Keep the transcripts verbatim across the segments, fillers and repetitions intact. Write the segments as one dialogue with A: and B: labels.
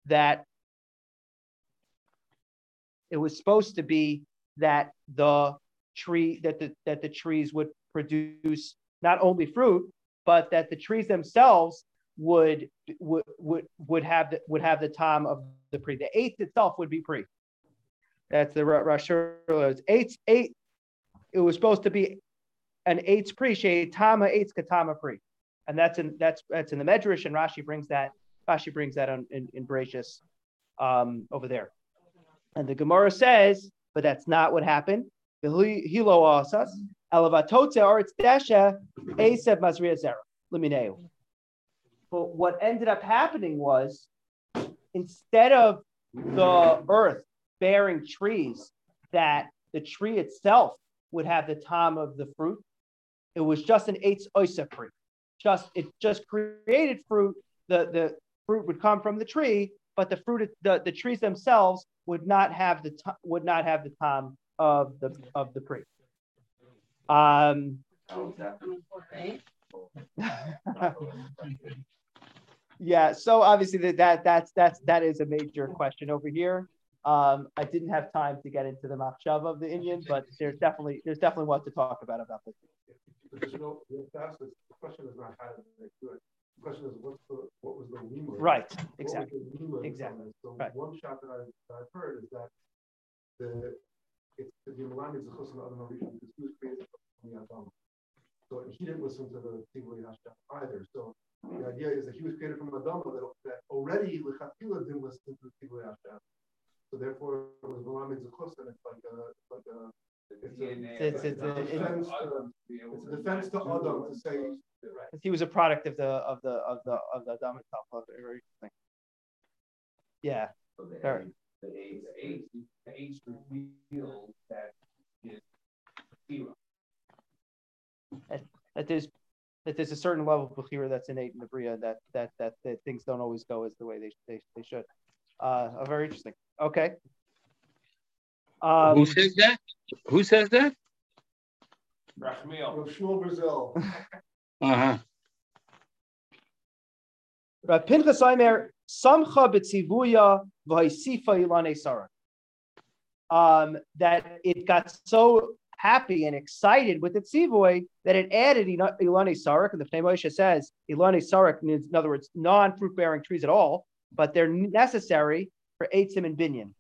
A: that it was supposed to be that the tree that the that the trees would produce not only fruit, but that the trees themselves would would would would have the, would have the time of the pre. The eighth itself would be pre. That's the Rosh eight eight. It was supposed to be an eighth pre shade tama eighth katama pre, and that's in that's that's in the Medrash, and Rashi brings that Rashi brings that on, in in Bereshis um, over there, and the Gemara says, but that's not what happened. The hilo asas elevatotze or it's dasha asev masriya zera limineu. But what ended up happening was, instead of the earth bearing trees, that the tree itself would have the time of the fruit, it was just an eitz oisa tree. Just it just created fruit. The, the fruit would come from the tree, but the fruit the, the trees themselves would not have the t- would not have the time of the of the tree. Um. Yeah, so obviously that, that that's that's that is a major question over here. Um, I didn't have time to get into the machshava of the Indian, but there's definitely there's definitely what to talk about about this.
B: Because you know, the question is not how to make good. The question is what's the what was the lima?
A: Right, exactly.
B: Exactly. So
A: right.
B: One shot that I've, that I've heard is that the it's the Yimlani is a chosn adam harishon because he was created from the Adam. So he didn't listen to the Tivoli Hashem either. So the idea is that he was created from Adam that, that already Lechatila didn't listen to the Tivoli Hashem. So therefore, it was Malam Zekos, and it's like a, it's like a, it's a, it's, it's, it's, a, defense to, it's a defense to Adam to say.
A: He was a product of the of the of the of the Adam itself. Yeah.
C: So the age, the age, the age, the age reveals that is zero.
A: That, that there's that there's a certain level of bechira that's innate in the bria that that that that things don't always go as the way they they, they should. Uh, oh, very interesting. Okay. Um,
D: Who says that? Who says that?
B: Rachmiel. Shmuel Brazil.
D: Uh-huh.
A: Rav Pinchas Aimer samcha b'tzivuya v'haisifa ilanei sarak. Um, that it got so happy and excited with the tzivoy that it added ilanei sarak, and the Pnei Moshe says ilanei sarak means, in other words, non-fruit bearing trees at all, but they're necessary for eitzim and binyan.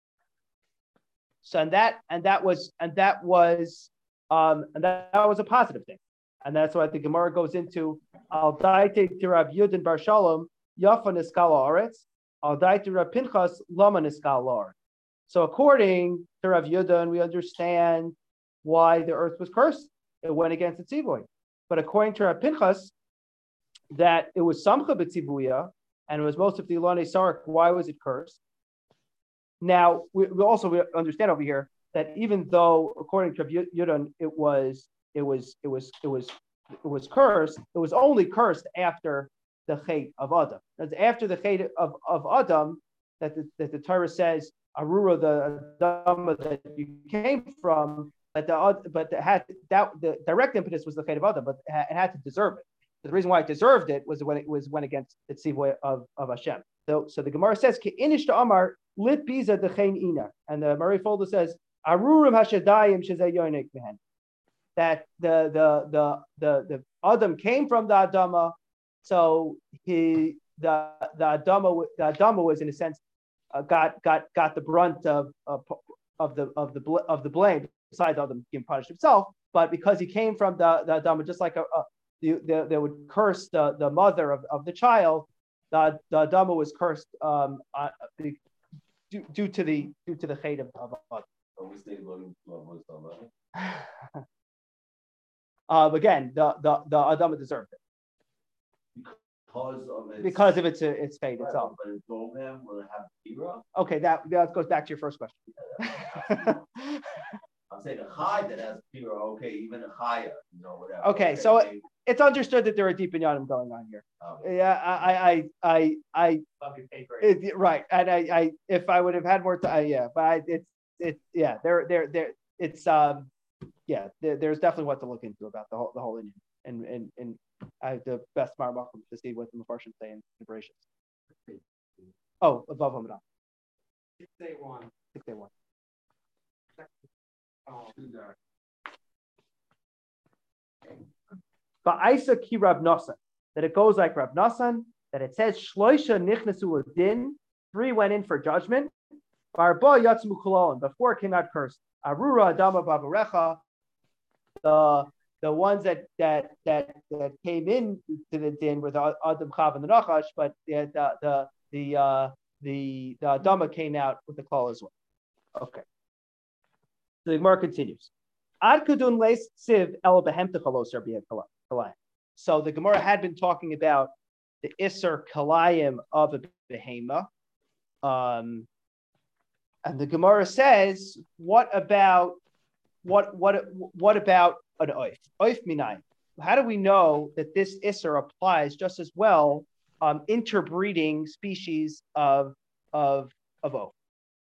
A: So and that and that was and that was um, and that, that was a positive thing, and that's why the Gemara goes into al daite to Rav Yudin bar Shalom yafa niskal haaretz al daite Rav Pinchas lama niskal haaretz. So according to Rav Yudin, we understand why the earth was cursed. It went against the tzivoy. But according to Rav Pinchas, that it was samcha b'tzivuya and it was most of the ilanei sarak. Why was it cursed? Now, we, we also we understand over here that even though, according to Yudin, it was it was it was it was it was cursed, it was only cursed after the chait of Adam. That's after the chait of, of Adam that the, that the Torah says Arura, the Adama that you came from, that the but the, had that the direct impetus was the chait of Adam, but it had to deserve it. The reason why it deserved it was when it was went against the tzivoy of, of Hashem. So, so the Gemara says, "Ke'inish Amar lit biza dechein ina," and the Murray Folder says, "Arurim hashadayim shezay yonik mehen." That the the the the the Adam came from the Adama, so he the the Adama the Adama was in a sense uh, got got got the brunt of of, of the of the of the blame. Besides Adam being punished himself, but because he came from the the Adama, just like a, a the, the, they would curse the, the mother of, of the child. The, the Adama was cursed um, uh, due, due to the due to the chait of Adam. um, again, the the the Adama deserved it
C: because of its
A: because of its uh, its fate right, itself.
C: But it's will it have Kira?
A: Okay, that that goes back to your first question.
C: I'm saying a high that has Kira. Okay, even a higher, you know, whatever.
A: Okay, okay so. Maybe. It's understood that there are deep inyanim going on here. Oh. Yeah, I, I, I, I, it, right. And I, I, if I would have had more time, yeah. But I, it's, it's, yeah. There, there, there. It's, um, yeah. There, there's definitely what to look into about the whole, the whole Indian, and and and I have the best marmachim to see what the Mepharshim say in Bereshis. Oh, above Amram.
B: Six A one.
A: Six A one.
B: Oh,
A: But Isa ki Rab Nasan, that it goes like Rab Nasan, that it says Shloisha nichnasu din, three went in for judgment. Barba yatzmu kulalon, before it came out cursed. Arura Adama Bavarecha, the the ones that that that that came in to the din were the Adam Chav and the Nachash, but the the the the uh, the, the Adama came out with the klal as well. Okay. So the Gemara continues. Ad kudun leis siv el behemtecha lo serbia kalayim. So the Gemara had been talking about the iser kalayim of a behema. Um, and the Gemara says, what about what what what about an oif? Oif minayim. How do we know that this iser applies just as well um, interbreeding species of of of oaf?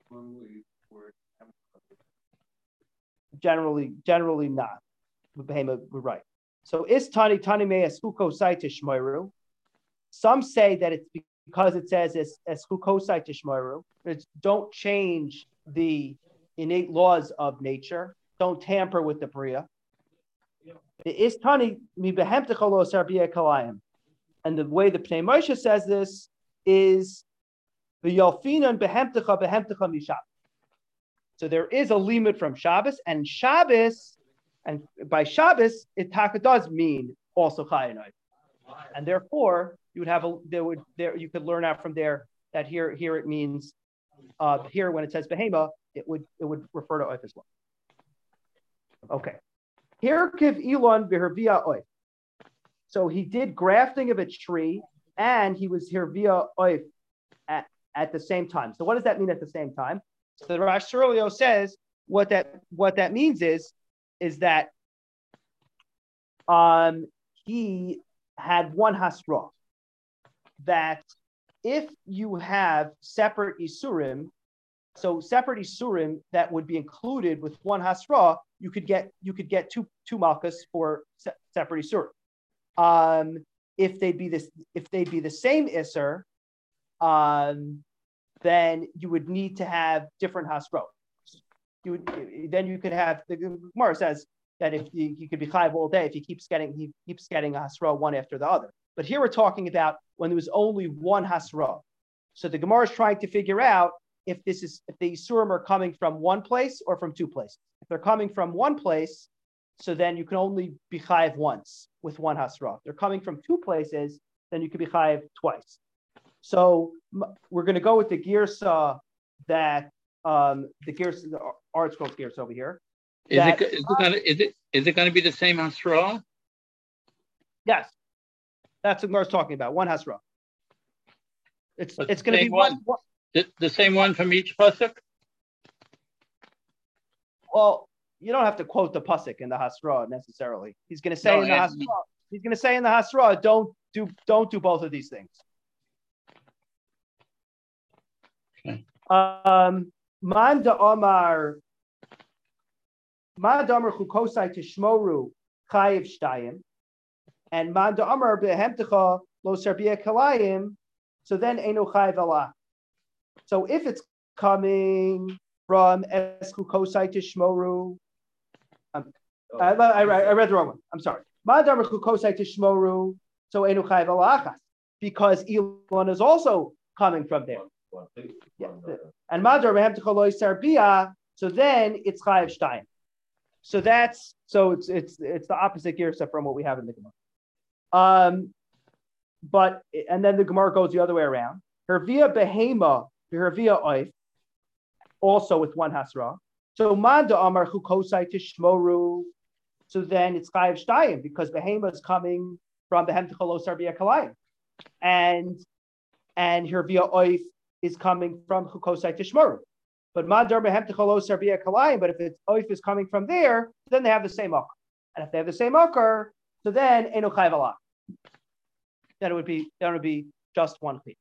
A: Generally, generally not. Behema, we're right. So is tani tani me eskukosai tishmoiru. Some say that it's because it says es eskukosai tishmoiru. It's don't change the innate laws of nature. Don't tamper with the bria. Is tani mi behemtecha lo sarbia kalayim. And the way the Pnei Moshe says this is the yalfinan behemtecha behemtecha mishab. So there is a limit from Shabbos, and Shabbos, and by Shabbos, it taka does mean also chayanoi, and therefore you would have a there would there you could learn out from there that here here it means uh, here when it says behema, it would it would refer to oif as well. Okay, here kiv Elon behervia oif. So he did grafting of a tree, and he was hervia oif at at the same time. So what does that mean at the same time? So the Rosh Hashanah says what that what that means is is that um, he had one hasra. That if you have separate isurim, so separate isurim that would be included with one hasra, you could get you could get two two malchus for se- separate isurim. Um, if they'd be this if they'd be the same iser, um, then you would need to have different hasrot. You would then you could have the Gemara says that if you, you could be chayav all day if he keeps getting he keeps getting a hasra one after the other. But here we're talking about when there was only one hasra. So the Gemara is trying to figure out if this is if the isurim are coming from one place or from two places. If they're coming from one place, so then you can only be chayav once with one hasra. If they're coming from two places, then you could be chayav twice. So we're going to go with the girsa that um, the girsa, the art scrolls girsa over here.
D: Is that, it is it going to is it is it going to be the same hasra?
A: Yes, that's what Gemara's talking about. One hasra. It's
D: but
A: it's going to be one. one
D: the, the same one from each pasuk.
A: Well, you don't have to quote the pasuk in the hasra necessarily. He's going to say
D: No,
A: in the
D: I,
A: hasra. He's going to say in the hasra, don't do don't do both of these things. Um, Man da Omar, Man da Omar chukosai tishmoru chayiv shtayim, and Man da Omar behemtecha lo serbia kalayim. So then eno chayiv Allah. So if it's coming from es chukosai tishmoru, um, I, I, I read the wrong one. I'm sorry. Man da Omar chukosai tishmoru, so eno chayiv Allah, because Elon is also coming from there. Yeah. And Madar Behemtechaloi Sarbia, so then it's Chayev Shtayim. So that's so it's it's it's the opposite girsa from what we have in the Gemara. Um, but and then the Gemara goes the other way around. Hervia Behema, Hervia Oif, also with one hasra. So Manda Amar Chukosai Tishmoru. So then it's Chayev Shtayim because Behema is coming from Behemtechaloi Sarbia Kalayim, and and Hervia Oif is coming from Chukosai Tishmoru. But Madar Behemtechalo Sarbia Kalayim, but if it's Oif is coming from there, then they have the same Akar. And if they have the same Akar, so then Eno Chayv Allah. Then it would be then it would be just one Chayv.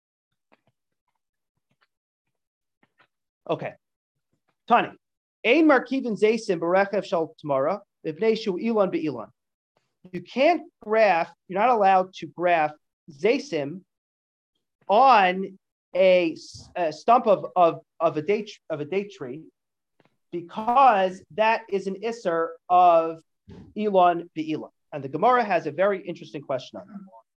A: Okay. Tani. Ein Markivin Zaysim Berechev Shal Tamara, Ibnei Shu Elon Be'elon. You can't graft, you're not allowed to graft Zaysim on a, a stump of, of, of a date of a date tree, because that is an isser of Elon be'Elon. And the Gemara has a very interesting question on that.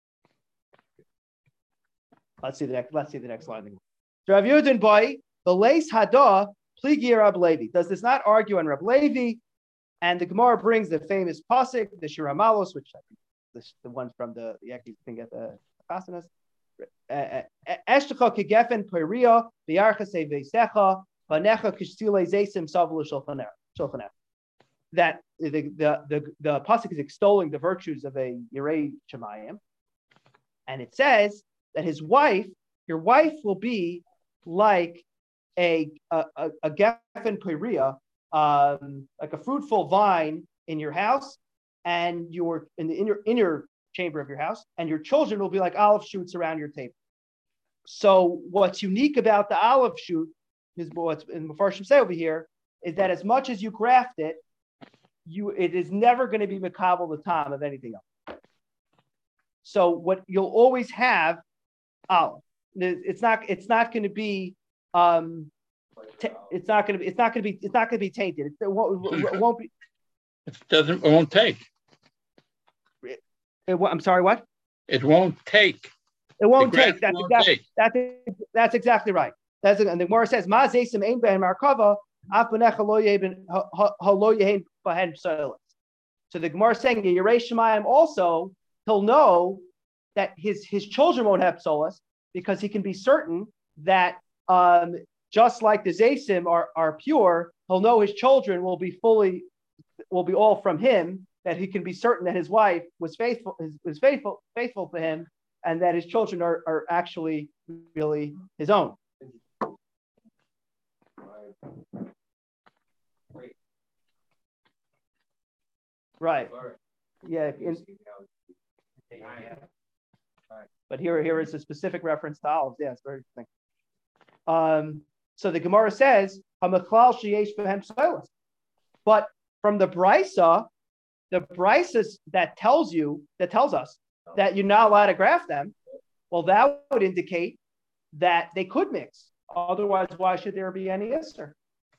A: Let's see the next. Let's see the next line. Rav Yudin boy, the lace hada pligi Rab Levi. Does this not argue on Rab Levi? And the Gemara brings the famous pasuk, the Shir Hamalos, which I think this the one from the the you can get the Chasanas. Eshtecha kegefen peria biarchase veisecha vanecha kishtilei zeisim savul shulchaner. That the the the the pasuk is extolling the virtues of a Yirei Shemayim, and it says that his wife, your wife, will be like a a a, a geffen peria, um, like a fruitful vine in your house, and your in the inner inner chamber of your house, and your children will be like olive shoots around your table. So what's unique about the olive shoot is what's in Mefarshim say over here is that as much as you graft it, you it is never going to be makabel the time of anything else. So what you'll always have olive. It's not it's not going to be um t- it's not going to be it's not going to be it's not going to be tainted. It won't, it won't be.
D: It doesn't. It won't take.
A: It, it, I'm sorry. What?
D: It won't take.
A: It won't
D: The
A: take. That's
D: won't
A: exactly
D: take.
A: that's that's exactly right. That's and the Gemara says Ma zeisim ein behem markava af benecha lo yeben lo yehen bahen soilis. So the Gemara is saying Yirei Shemayim also he'll know that his his children won't have solas because he can be certain that um, just like the Zaysim are, are pure, he'll know his children will be fully, will be all from him, that he can be certain that his wife was faithful, was faithful, faithful to him, and that his children are, are actually really his own. Right. Yeah. In, But here, here is a specific reference to olives. Yeah, it's very interesting. Um, so the Gemara says, but from the Brisa, the Brisa that tells you, that tells us that you're not allowed to graft them, well, that would indicate that they could mix. Otherwise, why should there be any Isser?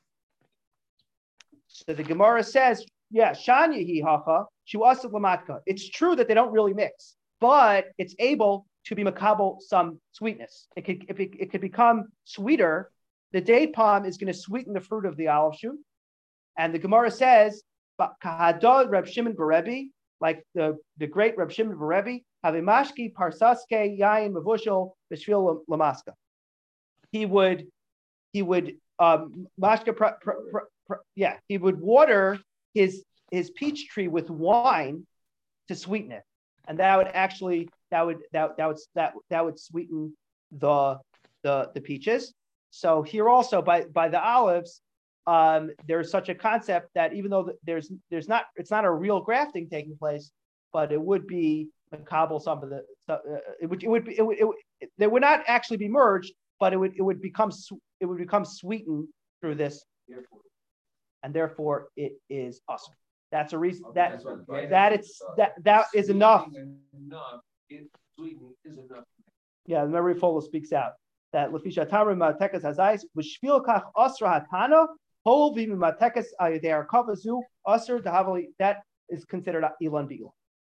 A: So the Gemara says, yeah, Shanya hi hacha, shuasa lamatka. It's true that they don't really mix, but it's able to be makabel some sweetness. It could, it, it could become sweeter. The date palm is going to sweeten the fruit of the olive shoot. And the Gemara says, kahadod Reb Shimon Berebi, like the, the great Reb Shimon Berebi, havimashki parsaske yain mavushal b'shvil lamaska. He would, he would, um, mashka, pr, pr, pr, pr, yeah, he would water his his peach tree with wine to sweeten it, and that would actually that would that that would that that would sweeten the the the peaches. So here also by by the olives, um, there's such a concept that even though there's there's not it's not a real grafting taking place, but it would be makabel some of the uh, it would it would be it would, it would it, they would not actually be merged, but it would it would become it would become sweetened through this, and therefore it is awesome. That's a reason that that it's that that is enough.
C: Enough. It sweeten is enough.
A: Yeah, the Mary Fola speaks out that Lefisha Tamrim Matekas Hazais Vishvil Kach Asra Hatana Hol Vim Matekas Ayder Kavazu Asr Dahavali. That is considered Elon Beal.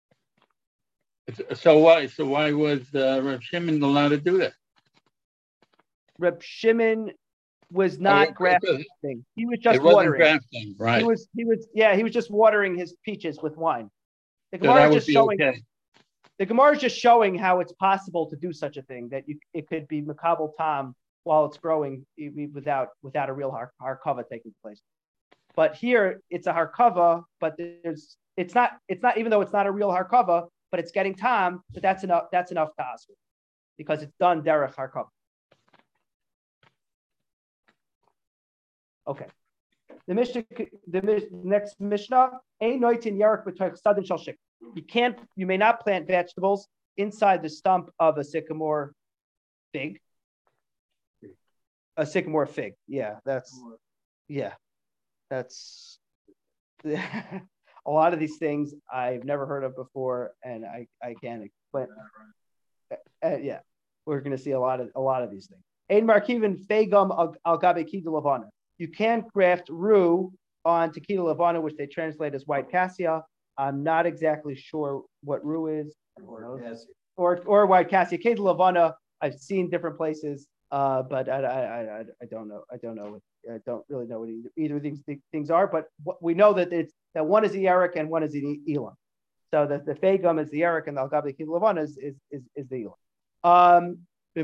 D: So why? So why was uh, Reb Shimon allowed to do that?
A: Reb Shimon was not
D: oh,
A: grafting. He was just
D: it wasn't
A: watering.
D: Grafting, right?
A: He was. He was. Yeah, he was just watering his peaches with wine. The
D: So
A: Gemara
D: that
A: is
D: would
A: just
D: be
A: showing.
D: okay.
A: The Gemara is just showing how it's possible to do such a thing, that you, it could be makabel tam while it's growing without without a real har, harkava taking place. But here it's a harkava, but there's it's not it's not even though it's not a real harkava, but it's getting tam. But that's enough. That's enough to ask because it's done derech harkava. Okay. The Mishnah, the next Mishnah, ein noitin yarek b'toich sadin shel shik. You can't, you may not plant vegetables inside the stump of a sycamore fig. A sycamore fig. Yeah, that's, yeah, that's, a lot of these things I've never heard of before, and I, I can't explain. Uh, yeah, we're going to see a lot of, a lot of these things. Ein markivin fegum al gabe kida lavana. You can't graft rue onto kida lavana, which they translate as white cassia. I'm not exactly sure what rue is, or or, or white cassia. Kida lavana, I've seen different places, uh, but I, I I I don't know. I don't know. I don't really know what either, either of these things are. But what, we know that it's that one is the Eric and one is the Elam. So that the fegum is the Eric and the al gabe kida lavana is is is, is the Elam. Um,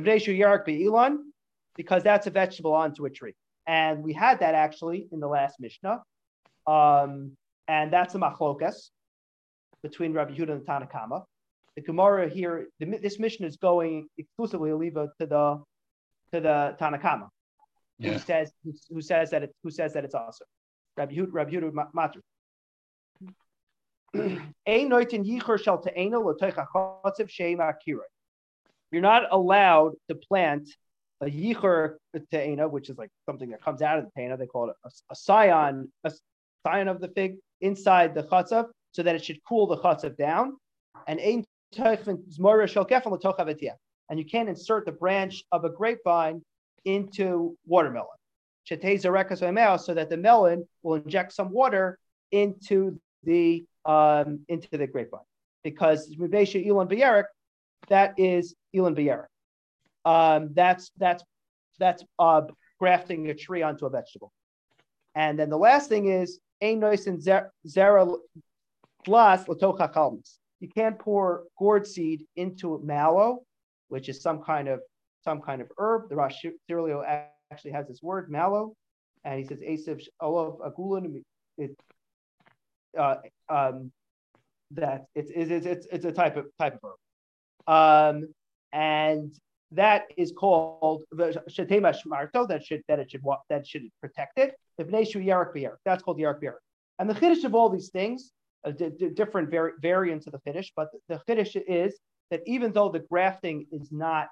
A: because that's a vegetable onto a tree. And we had that actually in the last Mishnah. Um, and that's a machlokas between Rabbi Yehuda and Tanakama. The Gemara here, the, this Mishnah is going exclusively Oliva to the to the Tanakama, yeah. who says who, who says that it who says that it's also Rabbi Yehuda, Rabbi Yehuda Matru. You're not allowed to plant a yichur te'ena, which is like something that comes out of the te'ena. They call it a, a scion, a scion of the fig inside the chatzav, so that it should cool the chatzav down. And and you can't insert the branch of a grapevine into watermelon, so that the melon will inject some water into the um, into the grapevine, because Mubesha Elon B'Yerik, that is Elon B'Yerik. Um, that's that's that's uh, grafting a tree onto a vegetable. And then the last thing is ein noisin zera glas latocha chalmis. You can't pour gourd seed into mallow, which is some kind of some kind of herb. The Rosh Sirilio actually has this word mallow, and he says asav olav agulin. It uh, um, that it's it's it's it's a type of type of herb, um, and that is called shetema shmarto. That should that it should that should protect it. That's called yarak b'yarak. And the chiddush of all these things, uh, d- d- different vari- variants of the chiddush, but the, the chiddush is that even though the grafting is not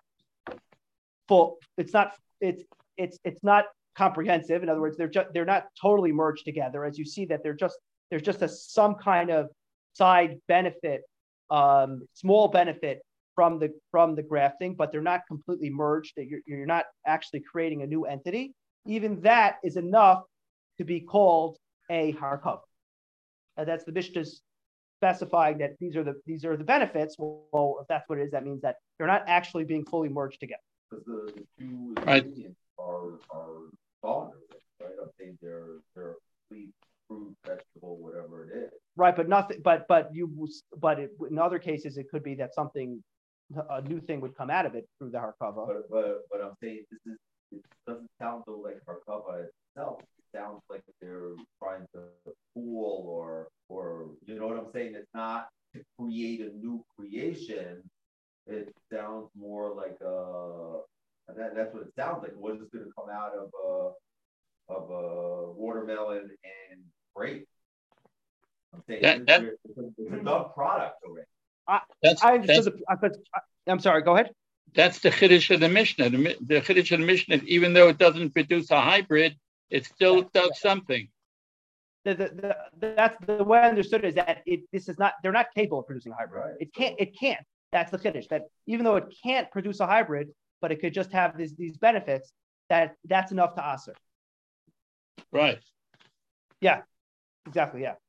A: full, it's not it's it's it's not comprehensive. In other words, they're just they're not totally merged together. As you see that they're just there's just a some kind of side benefit, um, small benefit from the from the grafting, but they're not completely merged. That you're you're not actually creating a new entity. Even that is enough to be called a harkav. Uh, that's the Mishnah's specifying that these are the these are the benefits. Well, if that's what it is, that means that they're not actually being fully merged together.
C: Because the, the two
D: right.
C: ingredients are are gone, right? I think they're they're complete fruit, vegetable, whatever it is.
A: Right, but nothing. But but you. But it, in other cases, it could be that something, a new thing would come out of it through the harkava.
C: But but but I'm saying this is it doesn't sound though like harkava itself. It sounds like they're trying to fool or or you know what I'm saying. It's not to create a new creation. It sounds more like a. That, that's what it sounds like. What is going to come out of a of a watermelon and grape? I'm saying
D: that, that,
C: it's, a, it's a dog product already.
A: I, that's, I understood. That's, the, I, I'm sorry. Go ahead. That's
D: the chiddush of the Mishnah. The, the chiddush of the Mishnah, even though it doesn't produce a hybrid, it still yeah, does yeah. something.
A: The, the, the, that's the way I understood it is that it this is not they're not capable of producing a hybrid. Right. It can't. It can't. That's the chiddush. That even though it can't produce a hybrid, but it could just have these these benefits. That that's enough to aser.
D: Right.
A: Yeah. Exactly. Yeah.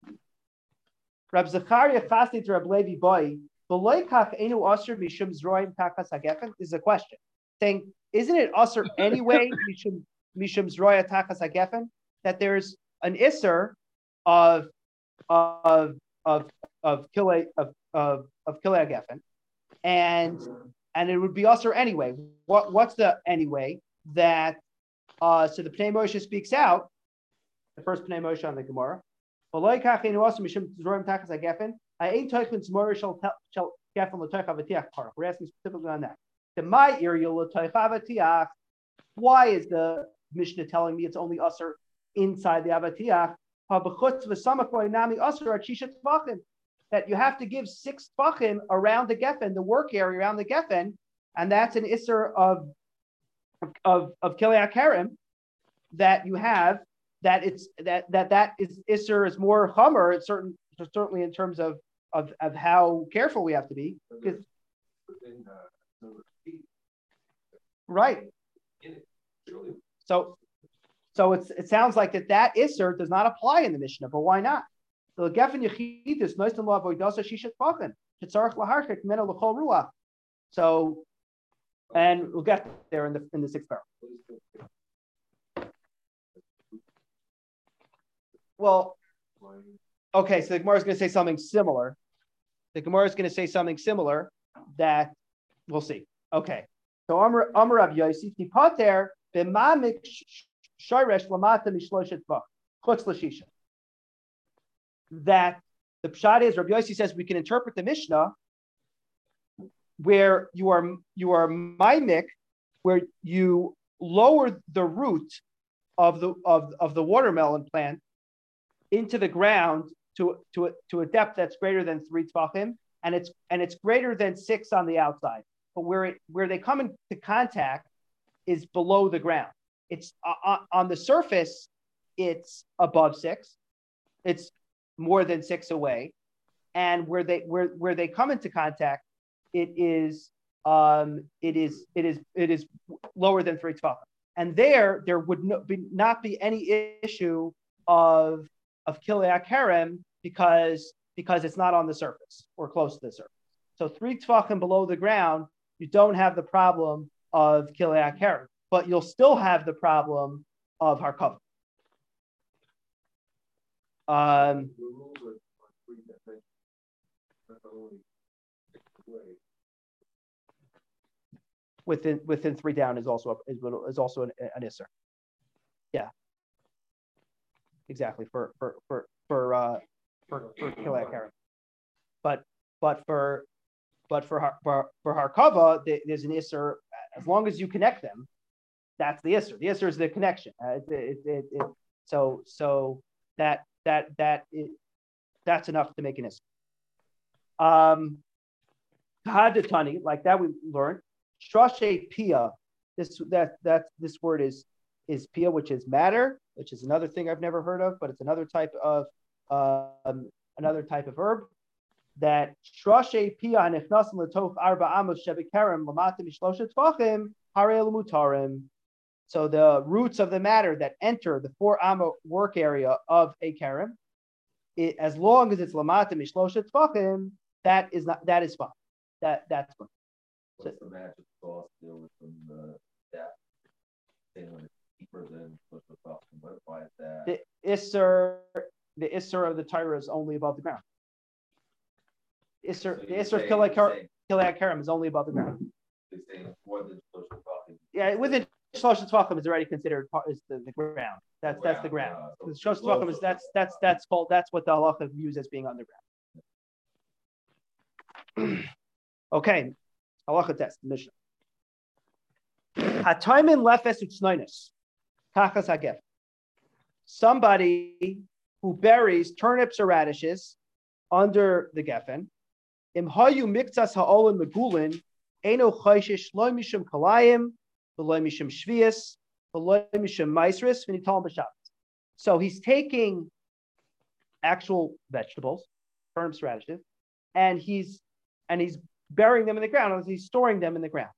A: Rab Zachariah Chasni to Rab Levi Boy. This is a question saying, isn't it usher anyway? Mishum mishum zroya takas hagefen, that there's an isser of of of of kile of of of kile hagefen, and and it would be usher anyway. What what's the anyway that? Uh, so the Pnei Moshe speaks out. The first Pnei Moshe on the Gemara. We're asking specifically on that. To my area, why is the Mishnah telling me it's only usher inside the avatiach? That you have to give six tefachim around the geffen, the work area around the geffen, and that's an isser of of of kilei akarim that you have. That it's that that that is isser is more hummer. It's certain certainly in terms of of of how careful we have to be. Right. So, so it's it sounds like that that Isser does not apply in the Mishnah, but why not? So Geffen Yechidus Nois Law Avoidasa Shishat Pachim Shetzarach Laharchik Mena L'Chol Ruach. So, and we'll get there in the in the sixth paragraph. Well, okay, so the Gemara is going to say something similar. The Gemara is going to say something similar that we'll see. Okay, so Amar Amar Rav Yosef Tipater b'mamik shoresh lamata mishloshet tvach chutz l'shisha. That the pshat is Rav Yosef says we can interpret the Mishnah where you are you are mimik, where you lower the root of the of, of the watermelon plant into the ground to, to, to a depth that's greater than three tvachim, and it's and it's greater than six on the outside. But where it where they come into contact is below the ground. It's uh, on the surface, it's above six, it's more than six away, and where they where where they come into contact, it is um it is it is it is lower than three tvachim. And there there would no, be, not be any issue of of Kilei HaKerem because because it's not on the surface or close to the surface. So three tvachim below the ground, you don't have the problem of Kilei HaKerem, but you'll still have the problem of Harkava. Um, within within three down is also is, is also an, an Isser. Yeah. Exactly for for for for uh, for for Kilei HaKerem, but but for but for for for Harkava, there's an Isser. As long as you connect them, that's the Isser. The Isser is the connection. Uh, it, it, it, it, so so that that that it, that's enough to make an Isser. Um, Hadatani, like that we learned. Strashe Pia. This that that this word is is Pia, which is matter, which is another thing I've never heard of, but it's another type of um, another type of herb. That Strashe Pia Nichnasim Latof Arba Amos Shebekerem Lamata Mishloshet Tvachim Harei Mutarim. So the roots of the matter that enter the four amma work area of a kerem, it, as long as it's Lamata Mishloshet Tvachim, that is not that is fine. That that's good.
C: What's the magic sauce deal with the that thing when it's deeper than Mishloshet Tvachim? What why is that?
A: The Isser, the Isser of the Torah is only above the ground. Isser,
C: So
A: the
C: you're
A: Isser of
C: saying-
A: Kilei
C: you're saying-
A: HaKerem is only above the ground.
C: You're saying more than Mishloshet Tvachim.
A: Yeah, within Shlosh Tvachim is already considered part is the, the ground. That's that's the ground.
C: Yeah, so
A: The Shlosh Tvachim is that's that's that's called that's what the halacha views as being underground. Okay, halacha test Mishnah. Hataymin lefes utsnoinus kachas hagef. Somebody who buries turnips or radishes under the geffen. Im hayu miktas ha'olin megulin eno chayshish lo mishum kalayim v'lo mishum shvius v'lo mishum maisris v'nital b'shabbat. So he's taking actual vegetables, turnips, radishes, and he's and he's burying them in the ground. He's storing them in the ground.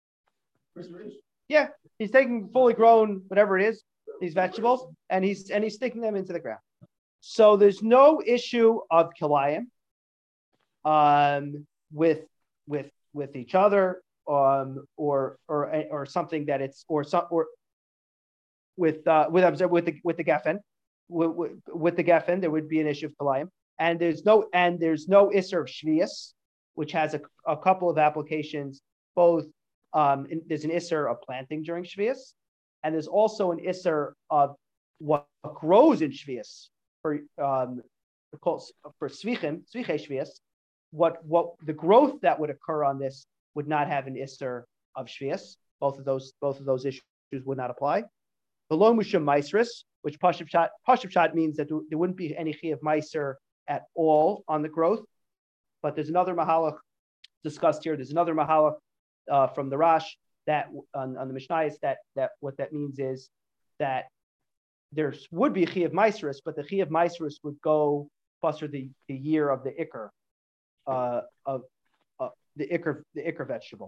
A: Yeah, he's taking fully grown whatever it is, these vegetables, and he's and he's sticking them into the ground. So there's no issue of kilayim um, with with with each other, um, or or or something that it's or some or with uh, with with the with the geffen with, with, with the geffen there would be an issue of kilayim, and there's no and there's no isser of shvius, which has a, a couple of applications. Both um, in, there's an isser of planting during shvius, and there's also an isser of what grows in shvius for um, for svichim svichei shvius. What what the growth that would occur on this would not have an isser of shvius. Both of those both of those issues would not apply. Below mushim maisris, which pashup shot pashup shot means that there wouldn't be any chi of meiser at all on the growth. But there's another mahalach discussed here. There's another mahalach uh, from the Rash that on, on the Mishnayos that that what that means is that there would be a chi of meiseris, but the chi of meiseris would go for the, the year of the ikr uh, of uh, the ikr the ikr vegetable.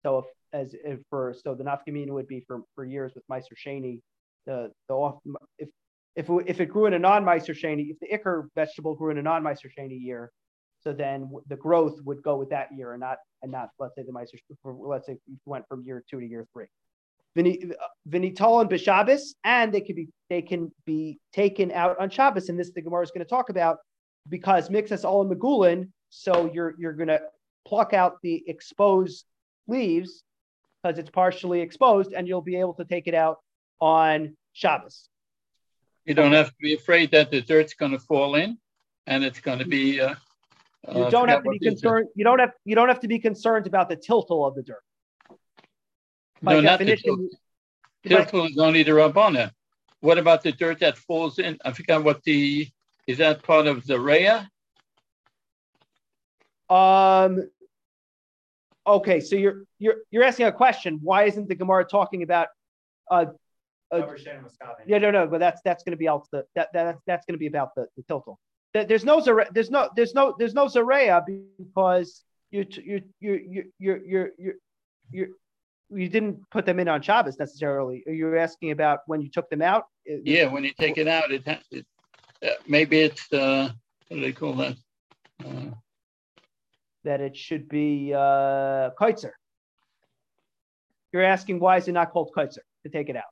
A: So if as if for so the nafkamina would be for, for years with Meiser Sheni, the the off if if if it grew in a non-Meiser Sheni, if the Iker vegetable grew in a non-Meiser Sheni year, so then the growth would go with that year and not and not let's say the Meiser let's say you went from year two to year three. Vinitol and b'Shabbos, and they can be they can be taken out on Shabbos, and this the Gemara is going to talk about because mixas all megulin. So you're you're going to pluck out the exposed leaves because it's partially exposed, and you'll be able to take it out on Shabbos.
D: You don't have to be afraid that the dirt's going to fall in, and it's going to be. Uh,
A: you don't uh, have to be concerned. You don't have you don't have to be concerned about the tiltal of the dirt.
D: By no, definition, not the tiltal is only the Rabbana. What about the dirt that falls in? I forgot what the is that part of the Raya?
A: Um. Okay, so you're you're you're asking a question. Why isn't the Gemara talking about? Uh, uh, yeah, no, no, but that's that's going to be out the that, that that's that's going to be about the, the tiltal. There's no there's no there's no there's no Zareya because you you you you you you you you didn't put them in on Shabbos necessarily. You're asking about when you took them out.
D: Yeah, when you take it out, it, it uh, maybe it's uh, what do they call that? Uh,
A: that it should be uh, kaitzer. You're asking why is it not called kaitzer to take it out?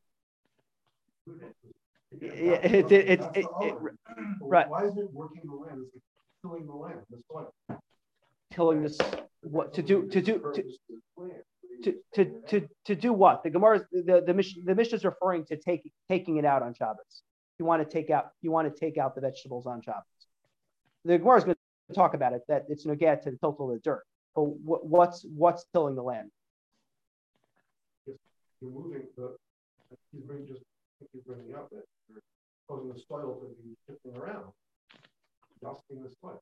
A: It, it, it, it, it, right.
B: Why is it working the land? It's tilling the land, the soil.
A: Tilling this, what to do? To do to to to to, to do what? The Gemara, the the Mishnah, the Mishnah is referring to taking taking it out on Shabbos. You want to take out you want to take out the vegetables on Shabbos. The Gemara is going to talk about it that it's nogah to the total of the dirt. But what, what's what's tilling the land?
B: Just removing the. He's bringing just. He's bringing up that you're causing the soil to be shifting around, dusting the soil.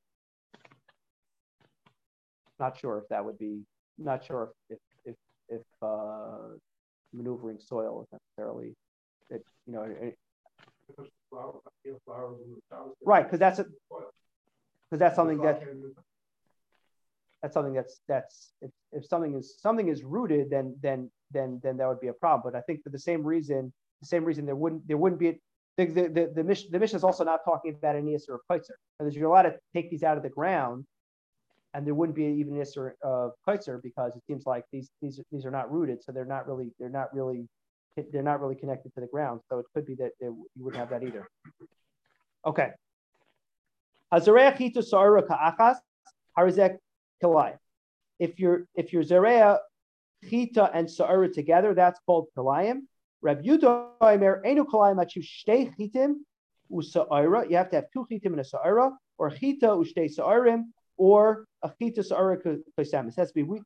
A: Not sure if that would be. Not sure if if if, if uh, maneuvering soil is necessarily. It, you know. It,
B: flower, flowers
A: right, because that's a. Because that's something that. That's something that's that's if, if something is something is rooted, then then then then that would be a problem. But I think for the same reason. The same reason there wouldn't there wouldn't be a, the the the, the mission the mission is also not talking about an Isser or Kaitzer. Because you're allowed to take these out of the ground, and there wouldn't be even an Isser of Kaitzer because it seems like these these these are not rooted, so they're not really they're not really they're not really connected to the ground. So it could be that they, you wouldn't have that either. Okay. If you're if you're Zareya, Chita and Sa'ara together, that's called Kalayim. Reb Yudah Omer Einu Kalayim Achu Shtei Chitim Usa'ira. You have to have two Chitim and a Sa'ira, or Chita Ushtei Sa'arim, or a Chita Sa'ara Kosamis. It has to be we.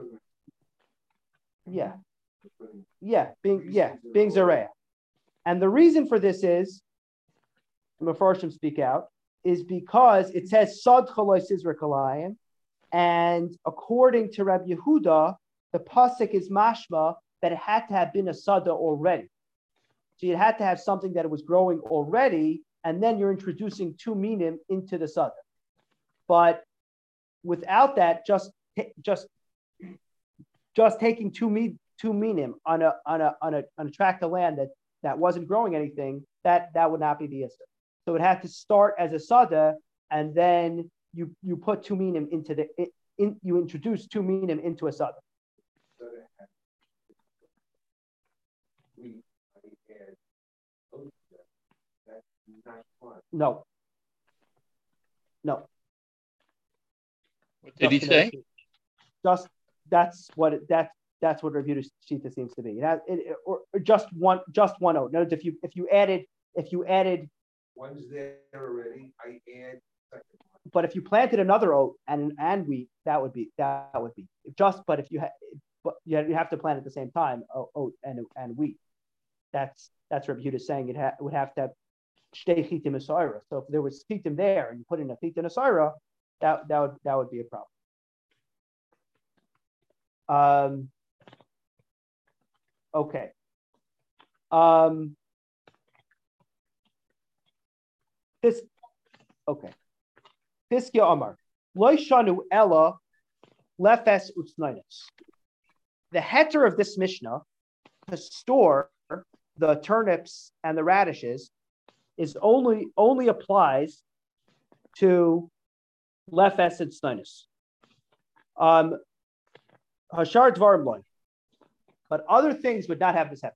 A: Yeah, yeah, being yeah being Zareya, and the reason for this is, the Mefarshim speak out, is because it says Sad Chaloi Sizra Kalayim, and according to Reb Yehuda, the pasuk is mashma that it had to have been a sada already. So you had to have something that it was growing already, and then you're introducing two minim into the sada. But without that, just just just taking two mi, two minim on a on a on a on a tract of land that, that wasn't growing anything, that that would not be the issur. So it had to start as a sada, and then you you put two minim into the in, you introduce two minim into a sada. No. No.
D: What did he say?
A: Just that's what it, that's that's what Reb Yudah's Shita seems to be. It has, it, or, or just one just one oat. Notice if you if you added if you added
B: one's there already, I add second one.
A: But if you planted another oat and and wheat, that would be that would be just. But if you had, but you have to plant at the same time oat and and wheat. That's that's Reb Yehuda saying it, ha, it would have to have shtei chitim asayra. So if there was chitim there and you put in a chitim asayra, that that would that would be a problem. Um. Okay. Um. This. Okay. Piskya Amar. Loishanu ella lefes utsnainis. the heter of this Mishnah to store the turnips and the radishes is only only applies to lefes and sninus. Um, Hashar dvarim loy. But other things would not have this heter.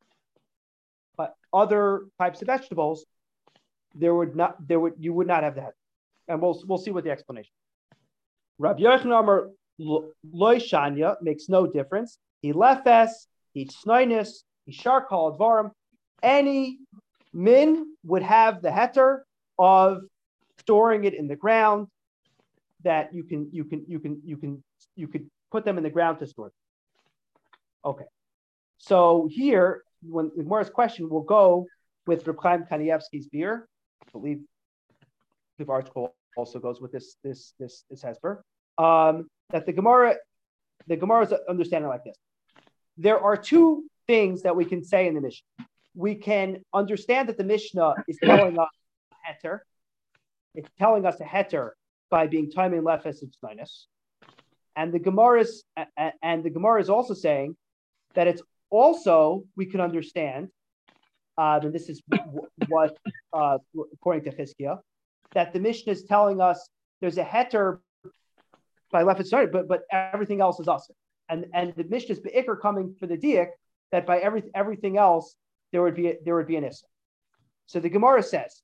A: But other types of vegetables, there would not, there would you would not have the heter. And we'll we'll see what the explanation. Rabbi Yochanan Amar loy shanya makes no difference. He lefes, he sninus, he sharkal dvarim. Any min would have the heter of storing it in the ground. That you can you can you can you can you could put them in the ground to store them. Okay, so here when the Gemara's question will go with Reb Chaim Kanievsky's beer. I believe the article also goes with this this this this hesper. Um, that the Gemara the Gemara's understanding like this. There are two things that we can say in the Mishnah. We can understand that the Mishnah is telling us a heter. It's telling us a heter by being timing lefes and sninus, and the Gemara is and the Gemara is also saying that it's also we can understand, uh, and this is what uh, according to Chizkiah, that the Mishnah is telling us there's a heter by lefes and sninus, but but everything else is us, and and the Mishnah is beikar coming for the diak that by every everything else there would be a, there would be an issa. So the Gemara says,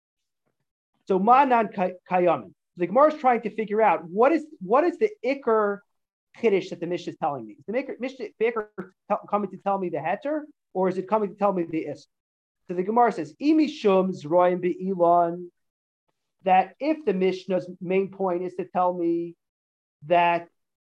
A: so manan kayamin. The Gemara is trying to figure out what is what is the ikar chiddush that the Mishnah is telling me. Is the Mishnah, Mishnah coming to tell me the heter, or is it coming to tell me the is? So the Gemara says, Imi shum zroyim be'ilan, that if the Mishnah's main point is to tell me that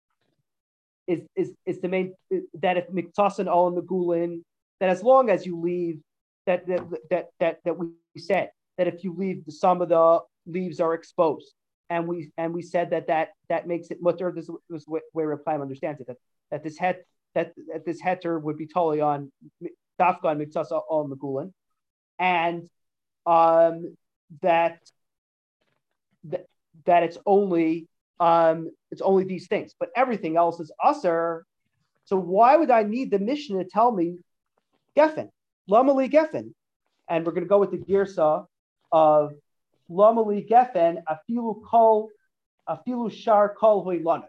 A: is is is the main that if miktasan all megulin, that as long as you leave that that that that that we said that if you leave the, some of the leaves are exposed. And we and we said that that, that makes it mutter. This is the way Reb Chaim understands it. That that this het that, that this heter would be totally on dafka and miktsasa al megulin, and um, that that that it's only um, it's only these things, but everything else is usher. So why would I need the Mishnah to tell me geffen lamali geffen? And we're going to go with the girsa of Lamali geffen afilu kol afilu shar kol hoilanot.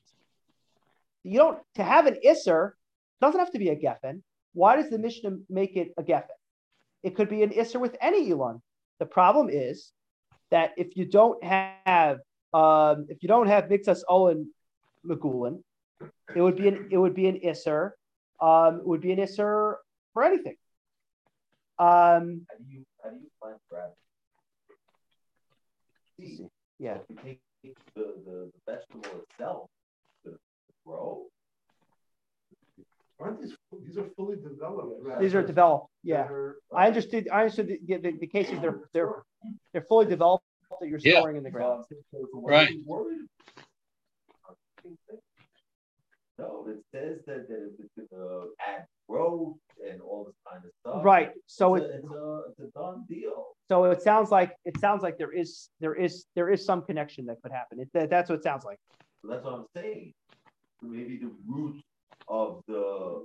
A: You don't to have an isser doesn't have to be a geffen. Why does the Mishnah make it a geffen? It could be an isser with any elon. The problem is that if you don't have um, if you don't have mixas olin megulin, it would be an it would be an isser. Um, it would be an isser for anything. Um,
C: how do you how do you plant grass?
A: Yeah.
C: If you take the, the, the vegetable itself to, to grow.
B: Aren't these these are fully developed? Right?
A: These are developed. Yeah.
B: Are, uh,
A: I understood I understood the, the, the cases they're they're they're fully developed that you're
D: Yeah.
A: storing in the ground.
C: Right. No, it says that, that it's going to add growth and all this kind of stuff.
A: Right. So
C: it's,
A: it,
C: a, it's, a, it's a done deal.
A: so it sounds like it sounds like there is there is there is some connection that could happen. It, that, that's what it sounds like.
C: So that's what I'm saying. Maybe the root of the.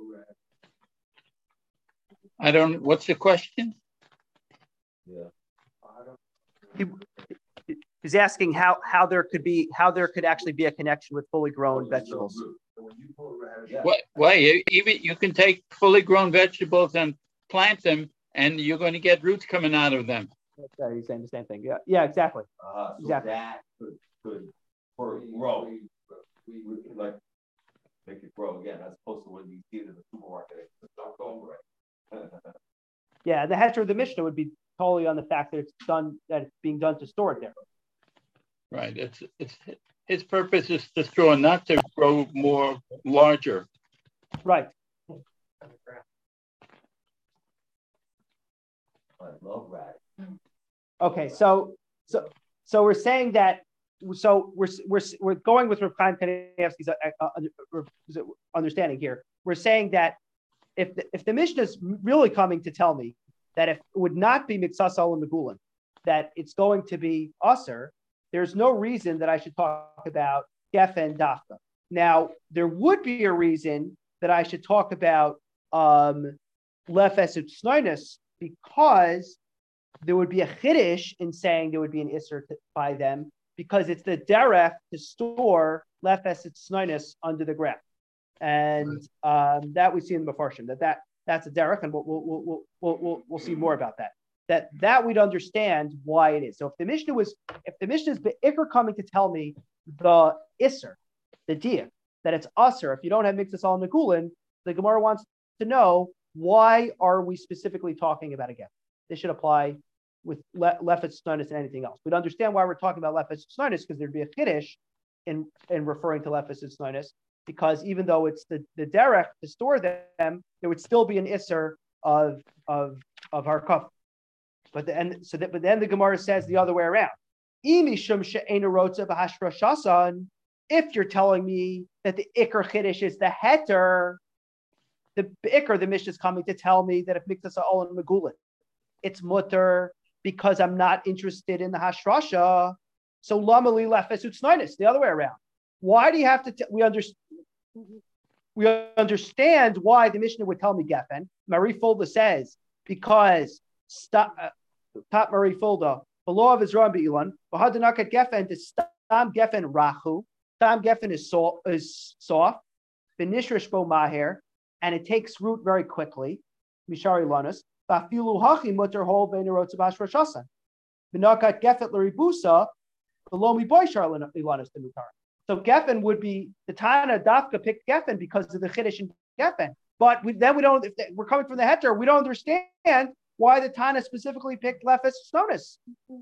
D: I don't. What's the question?
C: Yeah.
A: He, he's asking how how there could be how there could actually be a connection with fully grown vegetables.
D: Why? Why? Even you can take fully grown vegetables and plant them, and you're going to get roots coming out of them.
A: Okay, he's saying the same thing. Yeah. Yeah. Exactly.
C: Uh, so
A: exactly.
C: that could could for grow. We would like make it grow again, as opposed to when you see it in the supermarket. It's not going right.
A: Yeah, the heter of the Mishnah would be totally on the fact that it's done that it's being done to store it there.
D: Right. It's it's his purpose is to store, not to grow more larger.
A: Right.
C: I love that.
A: Okay, so so so we're saying that so we're we're we're going with Reb Chaim Kanievsky's uh, uh, understanding here. We're saying that if the, if the Mishnah is really coming to tell me that if it would not be Miksas Olam Megulin, that it's going to be Aser, there's no reason that I should talk about Geffen Dafka. Now, there would be a reason that I should talk about um, lefes u'tsnoinus, because there would be a chiddush in saying there would be an isser by them, because it's the derech to store lefes u'tsnoinus under the ground, and um, that we see in the Mefarshim, that, that that's a derech, and we'll we'll, we'll we'll we'll we'll see more about that. That that we'd understand why it is. So if the Mishnah was, if the Mishnah is be'ikr coming to tell me the isser, the dia, that it's usser, if you don't have mixus al nagulin, the Gemara wants to know, why are we specifically talking about a get? This should apply with le- lefetz snarnus and anything else. We'd understand why we're talking about lefetz snarnus, because there'd be a chiddush in, in referring to lefetz snarnus, because even though it's the, the derech to store them, there would still be an isser of of of harkaf. But the, and so that, but then the Gemara says the other way around. If you're telling me that the ikr chiddush is the heter, the ikr, the Mishnah is coming to tell me that if miktas are all in megulin, it's mutter because I'm not interested in the hashrasha. So lamali lefes u'tsnoinus, the other way around. Why do you have to? T- we understand. We understand why the Mishnah would tell me geffen. Marie Fulda says because stop. Uh, Top Marie Fulda, the law of Israel be'ilan, v'hadanakat geffen to stam geffen rachu. Stam geffen is soft, is soft. V'nishrish bo maher, and it takes root very quickly. Mishari lanus. V'afilu hachi mutter hol v'nerotz b'ashra shasan. V'nakat geffen l'ribusa, v'lo mi boishar lanus the mutar. So geffen would be the Tana Dafka picked geffen because of the chiddush in geffen. But we, then we don't. If we're coming from the heter, we don't understand why the Tana specifically picked lefes snonus.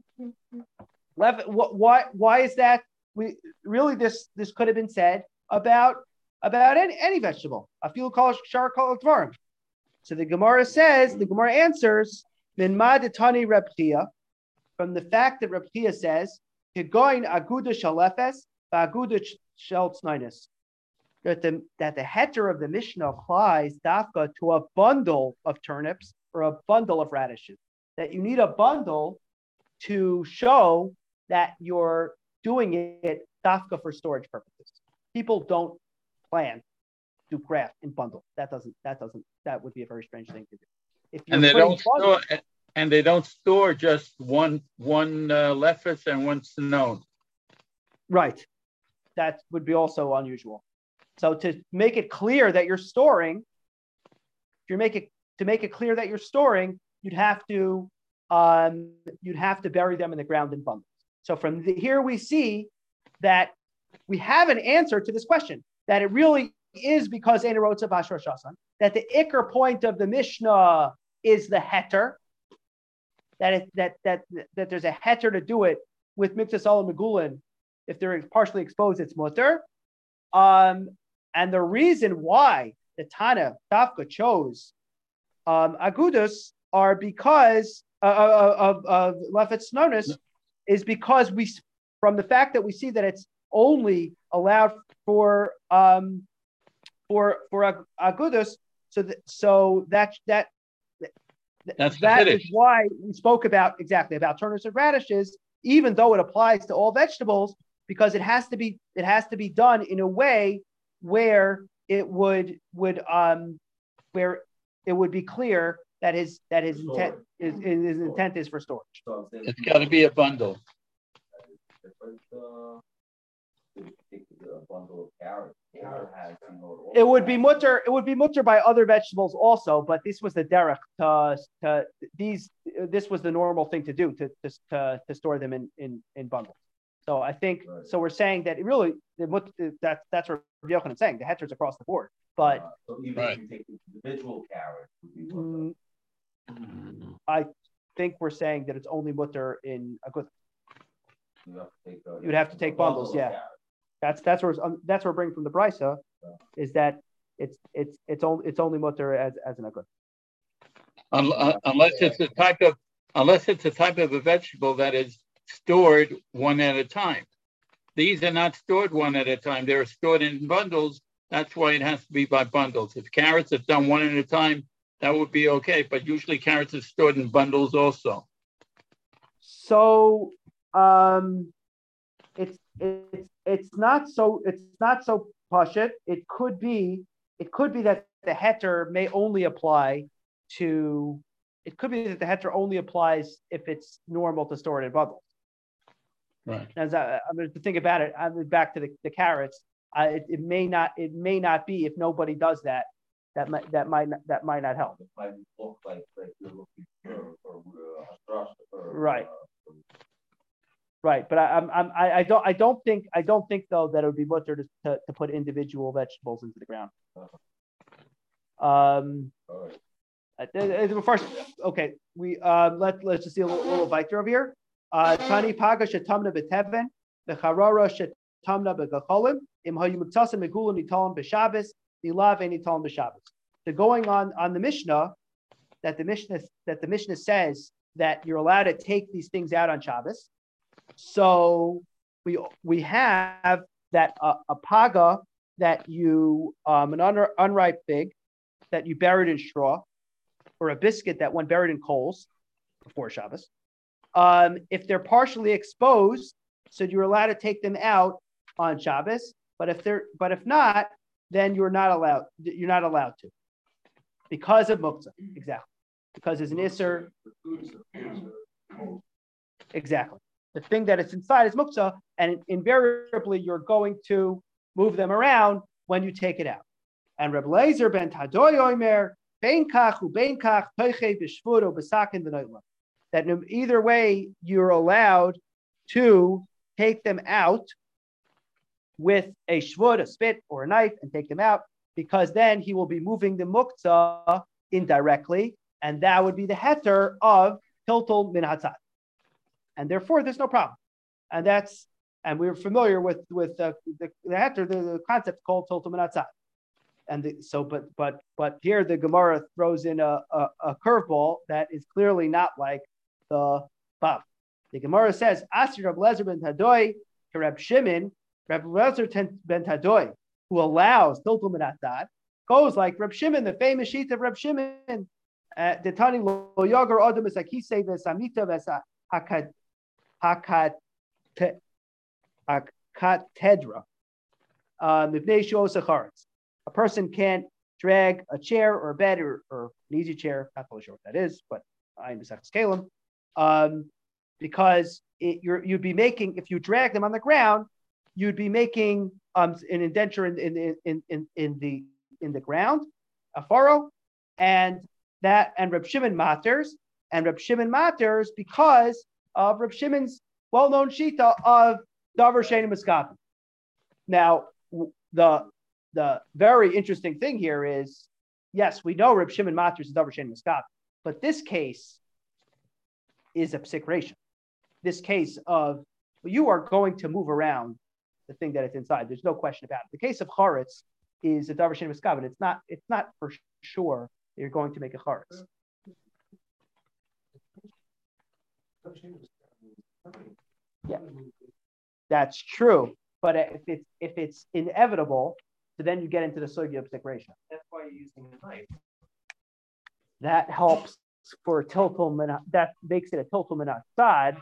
A: Lef, why? Why is that? We really this this could have been said about about any, any vegetable. I feel called shar kol dvarim. So the Gemara says, the Gemara answers, min ma'datani Reb Chia, from the fact that Reb Chia says, kegoin aguda shalefes, va'aguda shel tznoinus. That the that the heter of the Mishnah applies dafka to a bundle of turnips or a bundle of radishes. That you need a bundle to show that you're doing it dafka for storage purposes. People don't plan to craft in bundle. That doesn't. That doesn't. That would be a very strange thing to do. If
D: and they don't bundle, store. And they don't store just one one uh, lefes and one snow.
A: Right. That would be also unusual. So to make it clear that you're storing, if you make it to make it clear that you're storing, you'd have to um, you'd have to bury them in the ground in bundles. So from the, here we see that we have an answer to this question, that it really is because Ein Rotza Bashar Shasan, that the ikr point of the Mishnah is the heter, that it, that that that there's a heter to do it with Miktas Al Megulin. If they're partially exposed, it's mutter. Um, and the reason why the Tana Dafka chose um, Agudus are because uh, of, of Lefetz Snonus is because we, from the fact that we see that it's only allowed for um, for for Agudus, so that so that that
D: That's
A: that is why we spoke about exactly about turnips and radishes, even though it applies to all vegetables, because it has to be it has to be done in a way where it would would um where it would be clear that his that his intent is his intent is for storage.
D: It's got to be a bundle.
A: It would be mutter. It would be mutter by other vegetables also, but this was the derech to, to these. This was the normal thing to do to to, to store them in, in, in bundles. So I think right. So we're saying that it really that that's what Yochanan is saying. The heter's across the board, but uh,
C: so even right. if you take the individual carrot,
A: mm, I think we're saying that it's only mutter in a good.
C: You have to take, uh,
A: You'd have to take bundles, yeah. That's that's where um, that's where we're bringing from the brisa, yeah. Is that it's it's it's only it's only mutter as as an agud.
D: Unless, unless it's a type of unless it's a type of a vegetable that is stored one at a time. These are not stored one at a time. They're stored in bundles. That's why it has to be by bundles. If carrots are done one at a time, that would be okay. But usually carrots are stored in bundles also.
A: So um, it's it's it's not so it's not so Pashit, it could be it could be that the heter may only apply to. It could be that the heter only applies if it's normal to store it in bundles.
D: Right.
A: As I, I'm going to think about it, I'm back to the, the carrots. Uh, it, it may not. It may not be if nobody does that. That might. That might. Not, that might not help.
C: It might look like, like you're looking for, for, uh, for
A: right.
C: Uh,
A: right. But I, I'm. I'm. I, I don't. I don't think. I don't think though that it would be mutter to, to, to put individual vegetables into the ground. Um.
C: all right.
A: Uh, first, okay. We uh, let let's just see a little, little vector over here. Uh, Tani paga shetamna beteven the charara shetamna begacholim im hayumuktasim megulim nitalim b'Shabbos nilav nitalim b'Shabbos. So going on on the Mishnah, that the Mishnah that the Mishnah says that you're allowed to take these things out on Shabbos. So we we have that uh, a paga that you um, an un, unripe fig that you buried in straw, or a biscuit that one buried in coals before Shabbos. Um, if they're partially exposed, so you're allowed to take them out on Shabbos. But if they're, but if not, then you're not allowed. You're not allowed to, because of muktzah. Exactly, because there's an isser. Exactly, the thing that it's inside is muktzah, and invariably you're going to move them around when you take it out. And Reb Leizer ben Tadoy Omer bein kach u bein kach toiche b'shvur o b'sakin v'noitla. That either way, you're allowed to take them out with a shvud, a spit, or a knife, and take them out, because then he will be moving the muktzah indirectly, and that would be the heter of tiltul min hatzad. And therefore, there's no problem. And that's, and we're familiar with with uh, the, the heter, the, the concept called tiltul min hatzad. And the, so, but but but here the Gemara throws in a, a, a curveball that is clearly not like the Bab. The Gemara says, Asir Reb Lezer ben Tadoy to Reb Shimon, Reb Lezer ben Tadoy, who allows tiltul min hatzad, goes like Reb Shimon, the famous sheet of Reb Shimon. The Tani lo yagar adam es akise v'samita v'sakat hakat hakatedra mipnei shuos hacharetz. A person can't drag a chair or a bed or, or an easy chair. Not really sure what that is, but I understand scale them. Um, because it, you're, you'd be making, if you drag them on the ground, you'd be making um, an indenture in, in, in, in, in the in the ground, a furrow, and that and Reb Shimon matters, and Reb Shimon matters because of Reb Shimon's well-known shita of davar she'eino miskaven. Now, the the very interesting thing here is, yes, we know Reb Shimon matters is davar she'eino miskaven, but this case is a psik reisha. This case of well, you are going to move around the thing that it's inside. There's no question about it. The case of charetz is a davar she'eino miskaven. It's not. It's not for sure that you're going to make a charetz. Yeah, that's true. But if it's if it's inevitable, so then you get into the sugya of psik reisha.
C: That's why you're using a knife.
A: That helps for tiltul min. That makes it a tiltul min hatzad.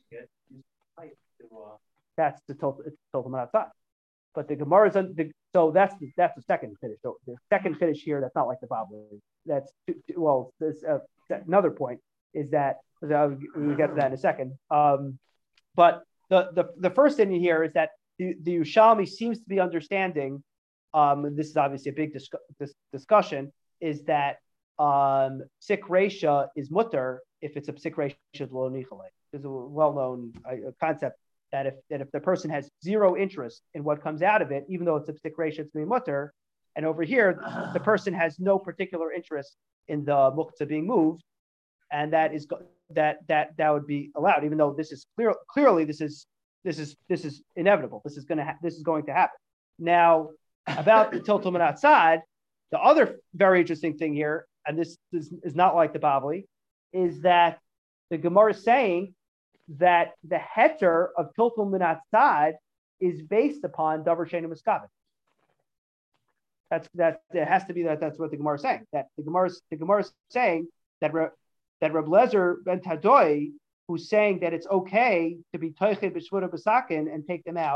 A: That's the tiltul. It's tiltul min hatzad. But the Gemara is on the, so that's the, that's the second finish. So the second finish here, that's not like the Bible. That's well, this uh, another point is that we'll get to that in a second. Um, but the, the the first thing here is that the, the Yerushalmi seems to be understanding. Um, this is obviously a big dis- dis- discussion. Is that um, psik reisha is mutter if it's a psik reisha lo nichalei. There's a well-known uh, concept that if that if the person has zero interest in what comes out of it, even though it's a psik reisha, it's going to be mutter. And over here, the person has no particular interest in the muktzah being moved, and that is that that that would be allowed, even though this is clear clearly this is this is this is inevitable. This is going to ha- this is going to happen. Now, about the tiltul min hatzad, the other very interesting thing here, and this, this is not like the Bavli, is that the Gemara is saying that the heter of tiltul min hatzad is based upon davar she'eino miskaven. That's that. It has to be that. That's what the Gemara is saying. That the Gemara the Gemara is saying that Re, that Reb Lezer ben Tadoy, who's saying that it's okay to be toiche b'shvura b'sakin and take them out,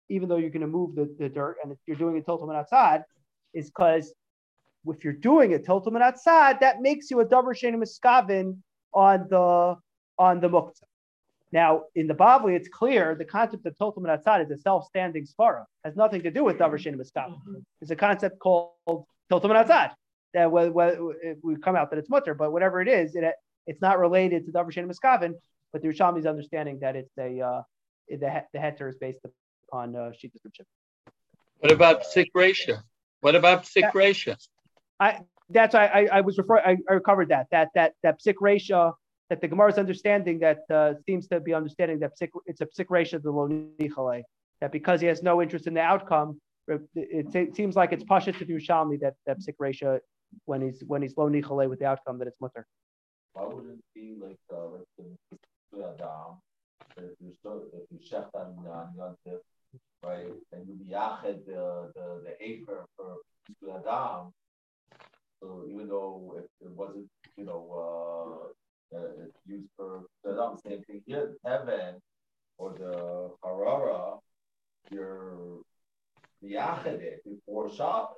A: even though you're going to move the, the dirt and you're doing it total minatzad, is because if you're doing it total minatzad, that makes you a davar she'eino miskavin on the on the muktzah. Now, in the Bavli, it's clear the concept of total minatzad is a self-standing svara. Has nothing to do with davar she'eino miskavin. It's a concept called total minatzad. That we come out that it's mutter, but whatever it is, it it's not related to davar she'eino miskavin. But the Yerushalmi is understanding that it's a uh, the the heter is based upon uh, Shittas Reb.
D: What about psik ratio? What about psik ratio?
A: I that's I, I I was referring I, I covered that that that that psik ratio that the Gemara is understanding that uh, seems to be understanding that psik, it's a psik ratio the lo nichale, that because he has no interest in the outcome, it, it, it seems like it's pasha to the Yerushalmi that that psik ratio when he's when he's lo nichale with the outcome that it's mutter.
C: Why would it be like uh, like the Adam if you so if you shecht on on Yontif, right, and you biyached the the the acre for Adam, so even though if it wasn't, you know, uh, uh it's used for Adam, same thing here, the heaven or the harara, you're biyached it before Shabbos.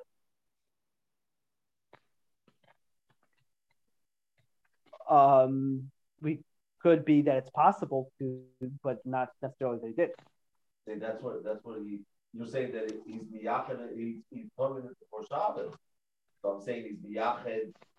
A: Um, we could be that it's possible to, but not necessarily they did.
C: See, that's what that's what he. You're saying that he's miyached, he's he's permanent before Shabbos. So I'm saying he's miyached